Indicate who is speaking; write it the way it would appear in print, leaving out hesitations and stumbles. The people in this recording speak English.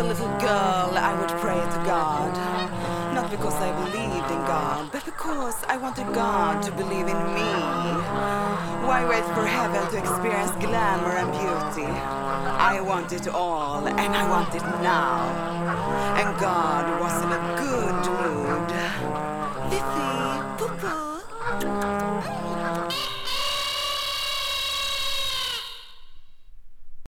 Speaker 1: little girl, I would pray to God. Not because I believed in God, but because I wanted God to believe in me. Why wait for heaven to experience glamour and beauty? I want it all, and I want it now. And God wasn't